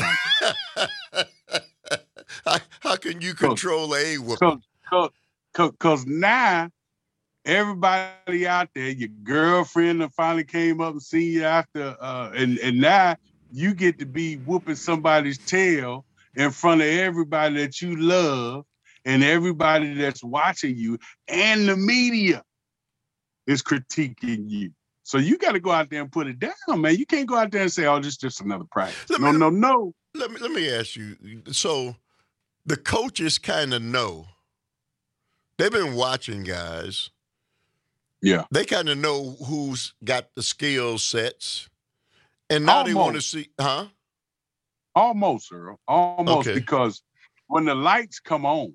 how, how can you control a whooping? Cause, cause, cause now everybody out there, your girlfriend that finally came up and seen you after, uh, and and now you get to be whooping somebody's tail in front of everybody that you love. And everybody that's watching you and the media is critiquing you. So you got to go out there and put it down, man. You can't go out there and say, "Oh, this is just another practice." Let no, me, no, no. Let me let me ask you. So the coaches kind of know. They've been watching guys. Yeah. They kind of know who's got the skill sets. And now Almost. they want to see, huh? Almost, Earl. Almost, Okay. because when the lights come on,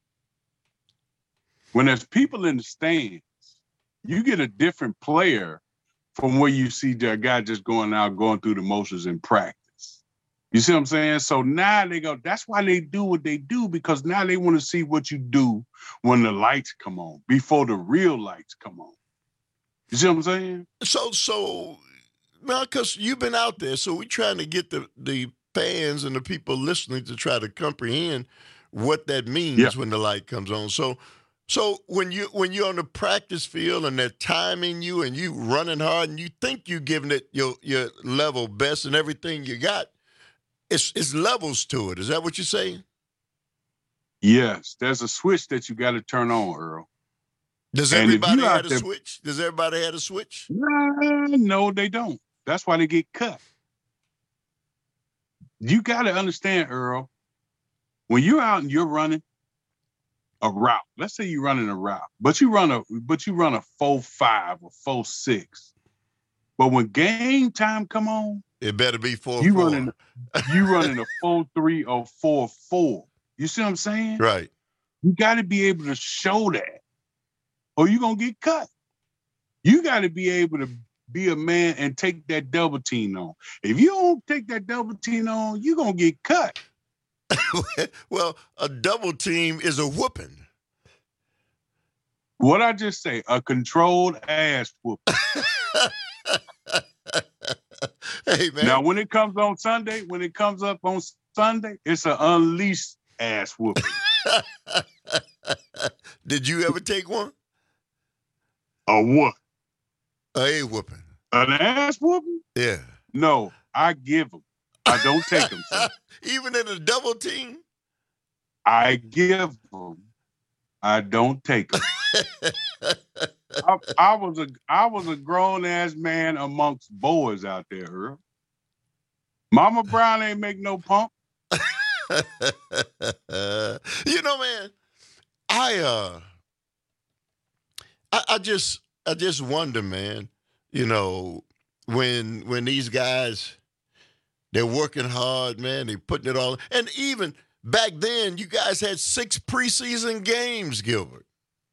when there's people in the stands, you get a different player from where you see that guy just going out, going through the motions in practice. You see what I'm saying? So now they go, that's why they do what they do, because now they want to see what you do when the lights come on, before the real lights come on. You see what I'm saying? So, so, well, because you've been out there, so we're trying to get the, the fans and the people listening to try to comprehend what that means Yeah. when the light comes on. So, so when you when you're on the practice field and they're timing you and you running hard and you think you're giving it your your level best and everything you got, it's it's levels to it. Is that what you're saying? Yes, there's a switch that you got to turn on, Earl. Does And if everybody you out have a there- switch? Does everybody have a switch? Nah, no, they don't. That's why they get cut. You got to understand, Earl, when you're out and you're running a route, let's say you're running a route, but you run a but you run a four five or four six. But when game time come on, It better be four you four. running you running a four three or four four. You see what I'm saying? Right. You got to be able to show that, or you're gonna get cut. You got to be able to be a man and take that double team on. If you don't take that double team on, you're gonna get cut. Well, a double team is a whooping. What I just say, a controlled ass whooping. Hey, man. Now, when it comes on Sunday, when it comes up on Sunday, it's an unleashed ass whooping. Did you ever take one? A what? A whooping. An ass whooping? Yeah. No, I give them. I don't take them. Even in a double team? I give them. I don't take them. I, I was a I was a grown ass man amongst boys out there, Earl. Mama Brown ain't make no pump. You know, man, I uh, I, I just I just wonder, man. You know, when when these guys, they're working hard, man. They're putting it all, and even back then, you guys had six preseason games, Gilbert.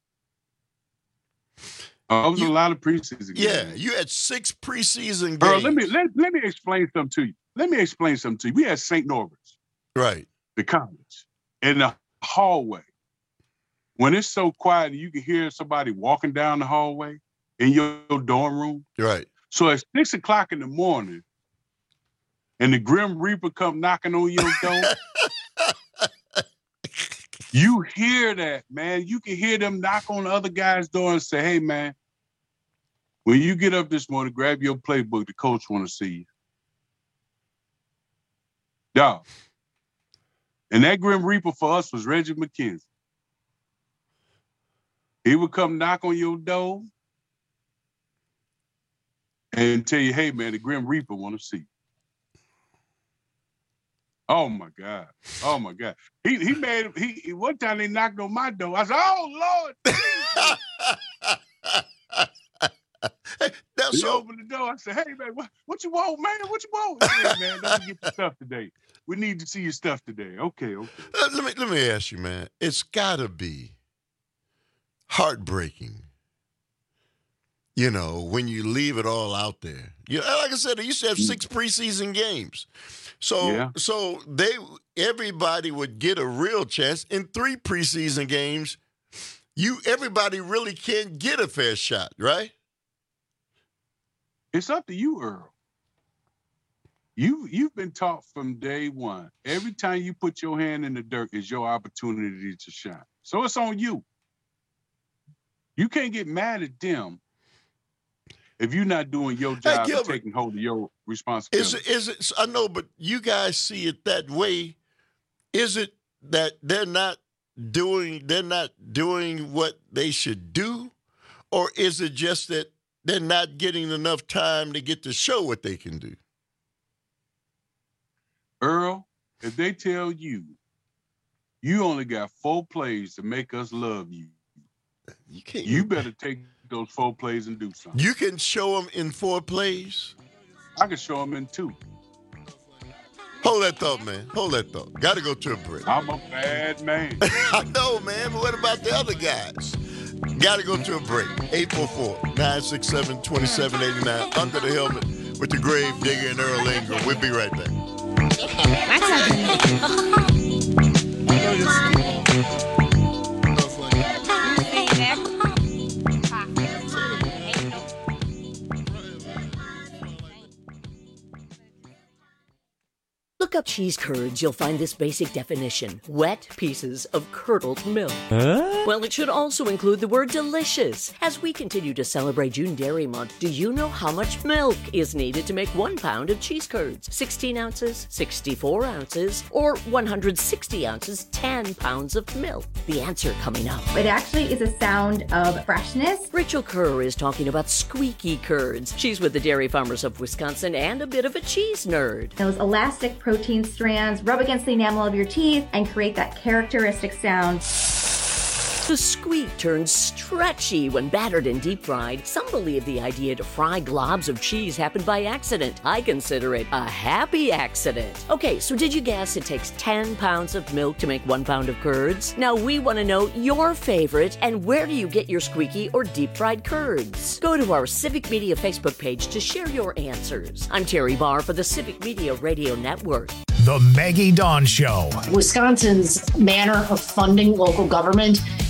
Oh, it was you, a lot of preseason games. Yeah, you had six preseason games. Earl, let me let, let me explain something to you. Let me explain something to you. We had Saint Norbert's, right, the college, in the hallway. When it's so quiet, you can hear somebody walking down the hallway in your, your dorm room. Right. So at six o'clock in the morning, and the Grim Reaper come knocking on your door. You hear that, man. You can hear them knock on the other guy's door and say, hey, man, when you get up this morning, grab your playbook. The coach want to see you. Dog. And that Grim Reaper for us was Reggie McKenzie. He would come knock on your door and tell you, hey, man, the Grim Reaper want to see you. Oh my God! Oh my God! He he made he one time they knocked on my door. I said, "Oh Lord!" That's he so... opened the door. I said, "Hey man, what, what you want, man? What you want?" He said, "Man, don't get your stuff today. We need to see your stuff today." Okay, okay. Uh, let me let me ask you, man. It's gotta be heartbreaking, you know, when you leave it all out there. You know, like I said, they used to have six preseason games. So, yeah. so they everybody would get a real chance in three preseason games. You everybody really can't get a fair shot, right? It's up to you, Earl. You you've been taught from day one. Every time you put your hand in the dirt is your opportunity to shine. So it's on you. You can't get mad at them if you're not doing your job, hey, and taking hold of your responsibility. Is it, is it, I know, but you guys see it that way. Is it that they're not doing, they're not doing what they should do? Or is it just that they're not getting enough time to get to show what they can do? Earl, if they tell you, you only got four plays to make us love you, you can't. You better take those four plays and do something. You can show them in four plays? I can show them in two. Hold that thought, man. Hold that thought. Got to go to a break. I'm a bad man. I know, man, but what about the other guys? Got to go to a break. eight four four, nine six seven, two seven eight nine. Under the Helmet with the Grave Digger and Earl Ingram. We'll be right back. Look up cheese curds, you'll find this basic definition. Wet pieces of curdled milk. Huh? Well, it should also include the word delicious. As we continue to celebrate June Dairy Month, do you know how much milk is needed to make one pound of cheese curds? sixteen ounces, sixty-four ounces, or one hundred sixty ounces, ten pounds of milk? The answer coming up. It actually is a sound of freshness. Rachel Kerr is talking about squeaky curds. She's with the Dairy Farmers of Wisconsin and a bit of a cheese nerd. Those elastic protein strands rub against the enamel of your teeth and create that characteristic sound. The squeak turns stretchy when battered and deep fried. Some believe the idea to fry globs of cheese happened by accident. I consider it a happy accident. Okay, so did you guess it takes ten pounds of milk to make one pound of curds? Now we want to know your favorite and where do you get your squeaky or deep fried curds? Go to our Civic Media Facebook page to share your answers. I'm Terry Barr for the Civic Media Radio Network. The Maggie Dawn Show. Wisconsin's manner of funding local government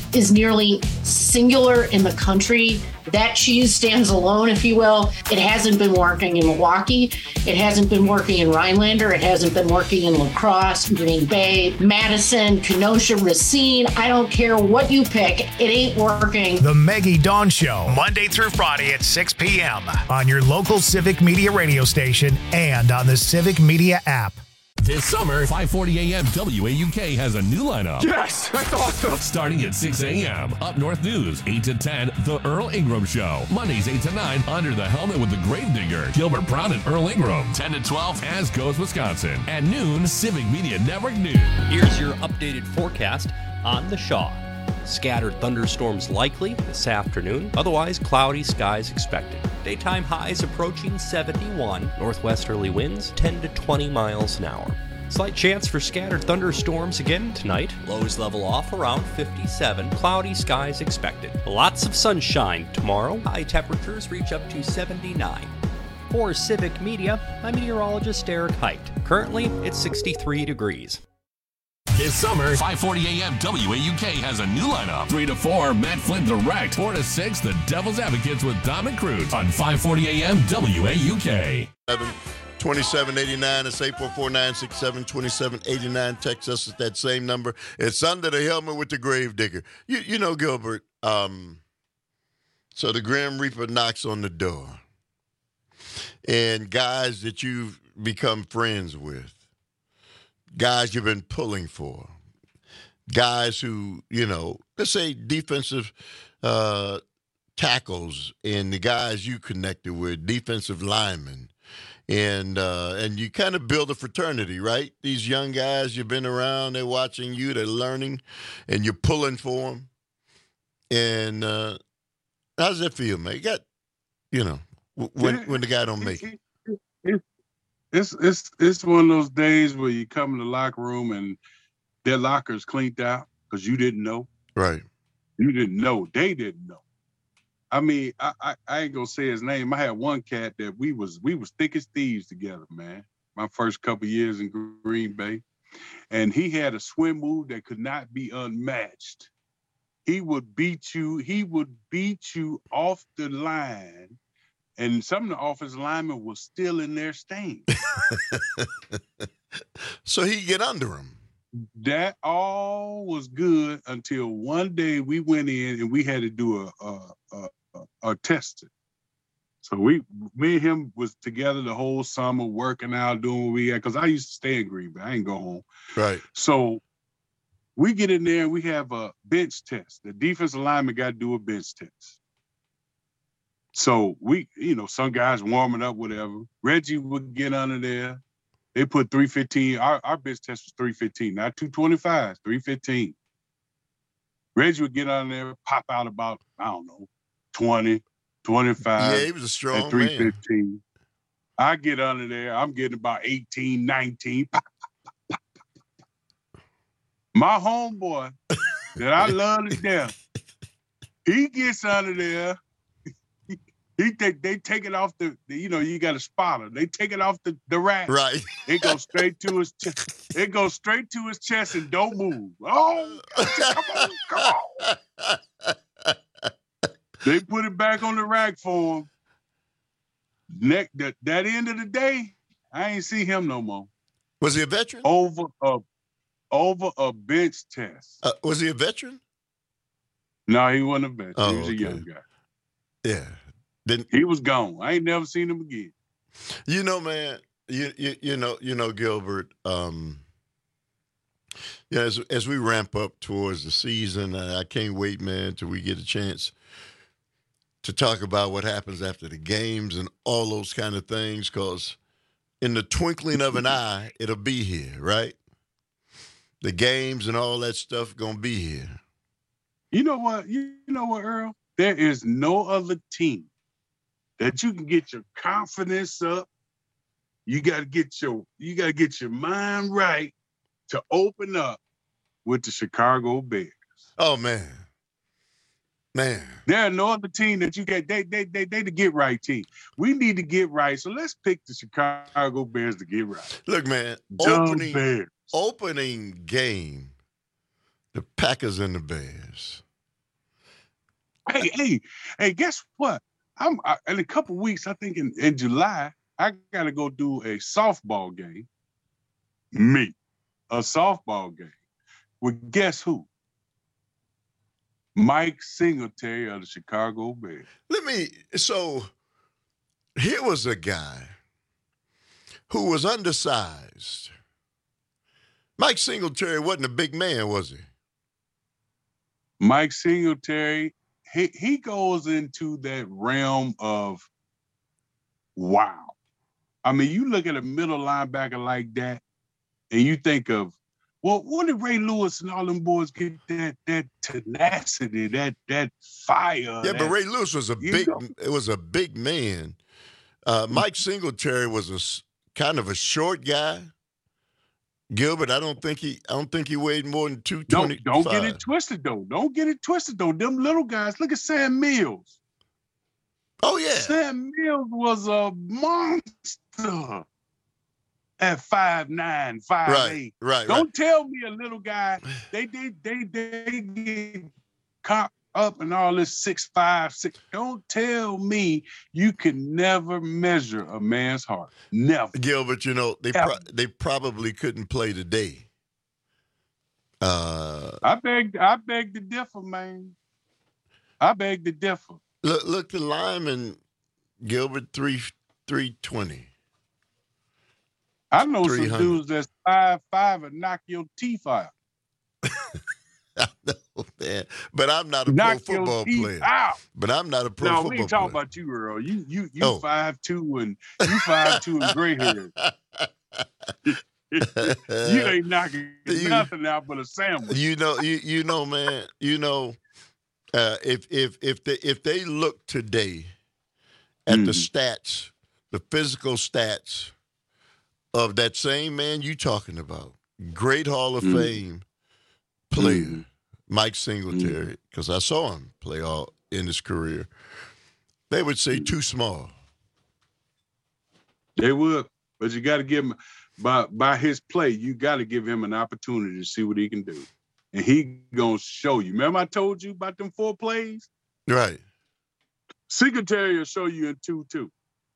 is nearly singular in the country. That cheese stands alone, if you will. It hasn't been working in Milwaukee. It hasn't been working in Rhinelander. It hasn't been working in La Crosse, Green Bay, Madison, Kenosha, Racine. I don't care what you pick. It ain't working. The Maggie Dawn Show, Monday through Friday at six p.m. on your local Civic Media radio station and on the Civic Media app. This summer, five forty a.m. W A U K has a new lineup. Yes, that's awesome. Starting at six a.m. Up North News, eight to ten, The Earl Ingram Show. Mondays, eight to nine, Under the Helmet with the Gravedigger, Gilbert Brown and Earl Ingram. ten to twelve, As Goes Wisconsin. At noon, Civic Media Network News. Here's your updated forecast on the Shaw. Scattered thunderstorms likely this afternoon, otherwise cloudy skies expected. Daytime highs approaching seventy-one, northwesterly winds ten to twenty miles an hour. Slight chance for scattered thunderstorms again tonight. Lows level off around fifty-seven, cloudy skies expected. Lots of sunshine tomorrow. High temperatures reach up to seventy-nine. For Civic Media, I'm meteorologist Eric Height. Currently, it's sixty-three degrees. This summer, five forty a.m. W A U K has a new lineup. three to four, Matt Flynn Direct. four to six, The Devil's Advocates with Dominic Cruz on five forty a.m. W A U K. twenty-seven eighty-nine. It's eight four four, nine six seven, two seven eight nine. Text us at that same number. It's Under the Helmet with the Gravedigger. You, you know, Gilbert, um, so the Grim Reaper knocks on the door. And guys that you've become friends with, guys you've been pulling for, guys who, you know, let's say defensive uh, tackles and the guys you connected with, defensive linemen, and uh, and you kind of build a fraternity, right? These young guys you've been around, they're watching you, they're learning, and you're pulling for them. And uh, how does that feel, man? You got, you know, when when the guy don't make it. It's it's it's one of those days where you come in the locker room and their locker's cleaned out because you didn't know. Right. You didn't know. They didn't know. I mean, I, I I ain't gonna say his name. I had one cat that we was we was thick as thieves together, man. My first couple of years in Green Bay, and he had a swim move that could not be unmatched. He would beat you. He would beat you off the line. And some of the offensive linemen were still in their stain. So he get under him. That all was good until one day we went in and we had to do a a, a, a, a testing. So we, me and him was together the whole summer working out, doing what we had, because I used to stay in Green Bay. I ain't go home. Right. So we get in there and we have a bench test. The defensive lineman got to do a bench test. So we, you know, some guys warming up, whatever. Reggie would get under there. They put three fifteen. Our, our bench test was three fifteen, not two twenty-five, three fifteen. Reggie would get under there, pop out about, I don't know, twenty, twenty-five. Yeah, he was a strong at three fifteen. Man. I get under there. I'm getting about eighteen, nineteen. Pop, pop, pop, pop, pop. My homeboy that I love to death, he gets under there. He take, they take it off the, the, you know, you got a spotter. They take it off the, the rack. Right. It goes straight to his chest. It goes straight to his chest and don't move. Oh, come on, come on. They put it back on the rack for him. Neck, that, that end of the day, I ain't see him no more. Was he a veteran? Over a, over a bench test. Uh, was he a veteran? No, he wasn't a veteran. Oh, he was okay. a young guy. Yeah. Then he was gone. I ain't never seen him again. You know, man, you you, you know, you know, Gilbert, um, yeah, as as we ramp up towards the season, I can't wait, man, till we get a chance to talk about what happens after the games and all those kind of things, because in the twinkling of an eye, it'll be here, right? The games and all that stuff gonna be here. You know what? You know what, Earl? There is no other team that you can get your confidence up. You got to get your you got to get your mind right to open up with the Chicago Bears. Oh man, man! There's no other team that you get. They they they they the get right team. We need to get right, so let's pick the Chicago Bears to get right. Look, man, Dumb opening Bears. opening game, the Packers and the Bears. hey, hey, hey, guess what? I'm I, in a couple weeks, I think in, in July, I got to go do a softball game. Me, a softball game. With guess who? Mike Singletary of the Chicago Bears. Let me, so here was a guy who was undersized. Mike Singletary wasn't a big man, was he? Mike Singletary, he, he goes into that realm of wow. I mean, you look at a middle linebacker like that, and you think of, well, when did Ray Lewis and all them boys get that that tenacity, that that fire? Yeah, that, but Ray Lewis was a big, know? it was a big man. Uh, Mike Singletary was a kind of a short guy. Gilbert, I don't think he, I don't think he weighed more than two twenty. Don't, don't get it twisted though. Don't get it twisted though. Them little guys. Look at Sam Mills. Oh yeah, Sam Mills was a monster. At five nine, five right, eight. Right, Don't right. tell me a little guy, they they they they get caught up in all this six five, six. Don't tell me you can never measure a man's heart. Never. Gilbert, you know, they pro- they probably couldn't play today. Uh I beg I beg to differ, man. I beg to differ. Look look the lineman, Gilbert, three three twenty. I know some dudes that's five five and knock your teeth out. I know, man. But I'm not a knock pro football player. Out. But I'm not a pro no, football player. No, we ain't talking about you, Earl. You you you oh. five two and you five two and gray hair. You ain't knocking you, nothing out but a sandwich. You know, you you know, man. You know, uh, if if if they if they look today at mm. the stats, the physical stats of that same man you talking about, great Hall of mm. Fame player, mm. Mike Singletary, because mm. I saw him play all in his career, they would say too small. They would, but you got to give him, by by his play, you got to give him an opportunity to see what he can do. And he gonna show you. Remember I told you about them four plays? Right. Singletary will show you in two two.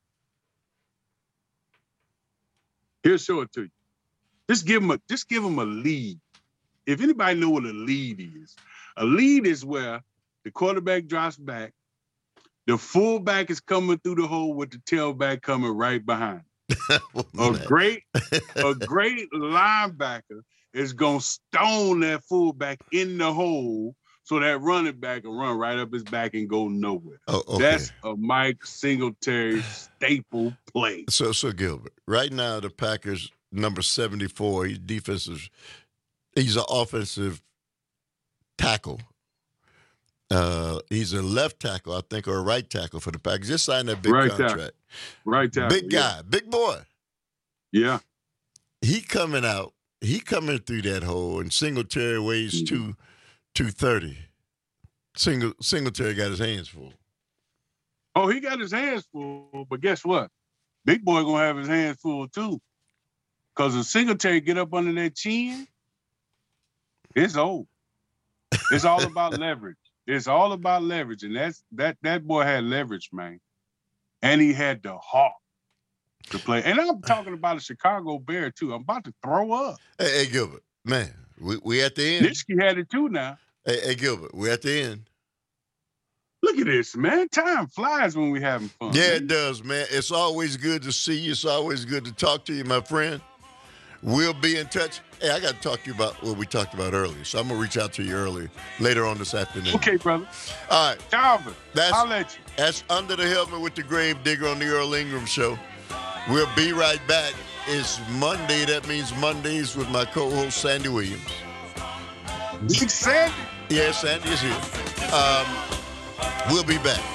He'll show it to you. Just give him a just give him a lead. If anybody know what a lead is, a lead is where the quarterback drops back, the fullback is coming through the hole with the tailback coming right behind. a great, a great linebacker is gonna stone that fullback in the hole so that running back will run right up his back and go nowhere. Oh, okay. That's a Mike Singletary staple play. So, so Gilbert, right now the Packers number seventy-four. He's defensive. He's an offensive tackle. Uh, he's a left tackle, I think, or a right tackle for the Packers. Just signed that big right contract. Tackle. Right tackle. Big guy, yeah. big boy. Yeah. He coming out. He coming through that hole, and Singletary weighs mm-hmm. two. two thirty. Single Singletary got his hands full. Oh, he got his hands full, but guess what? Big boy gonna have his hands full too. Cause if Singletary get up under that chin, it's old. It's all about leverage. It's all about leverage. And that's that that boy had leverage, man. And he had the heart to play. And I'm talking about a Chicago Bear too. I'm about to throw up. Hey, hey Gilbert, man. We we at the end. Nitschke had it too now. Hey, hey, Gilbert, we're at the end. Look at this, man. Time flies when we're having fun. Yeah, man. It does, man. It's always good to see you. It's always good to talk to you, my friend. We'll be in touch. Hey, I got to talk to you about what we talked about earlier, so I'm going to reach out to you earlier, later on this afternoon. Okay, brother. All right. Calvin, that's, I'll let you. That's Under the Helmet with the Grave Digger on the Earl Ingram Show. We'll be right back. It's Monday. That means Mondays with my co-host, Sandy Williams. Big Sandy? Yeah, Sandy is here. Um, we'll be back.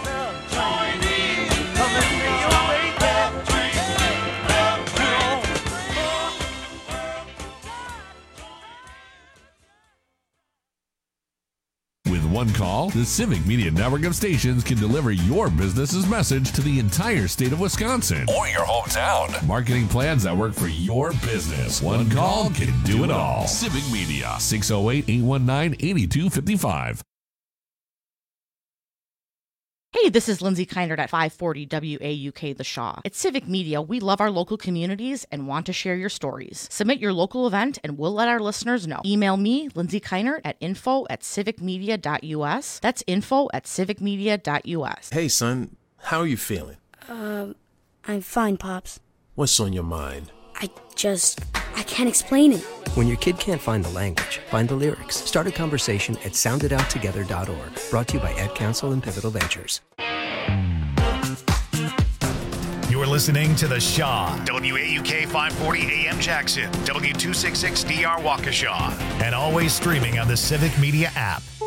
With one call, the Civic Media Network of stations can deliver your business's message to the entire state of Wisconsin or your hometown. Marketing plans that work for your business. One call can do it all. Civic Media, six oh eight, eight one nine, eight two five five. Hey, this is Lindsay Keinert at five forty W A U K The Shaw. At Civic Media, we love our local communities and want to share your stories. Submit your local event and we'll let our listeners know. Email me, Lindsay Keinert, at info at civicmedia dot u s. That's info at civicmedia dot u s. Hey, son, how are you feeling? Um, I'm fine, Pops. What's on your mind? I just, I can't explain it. When your kid can't find the language, find the lyrics. Start a conversation at sound it out together dot org. Brought to you by Ed Council and Pivotal Ventures. You're listening to The Shaw, W A U K five forty A M Jackson, W two sixty-six D R Waukesha, and always streaming on the Civic Media app.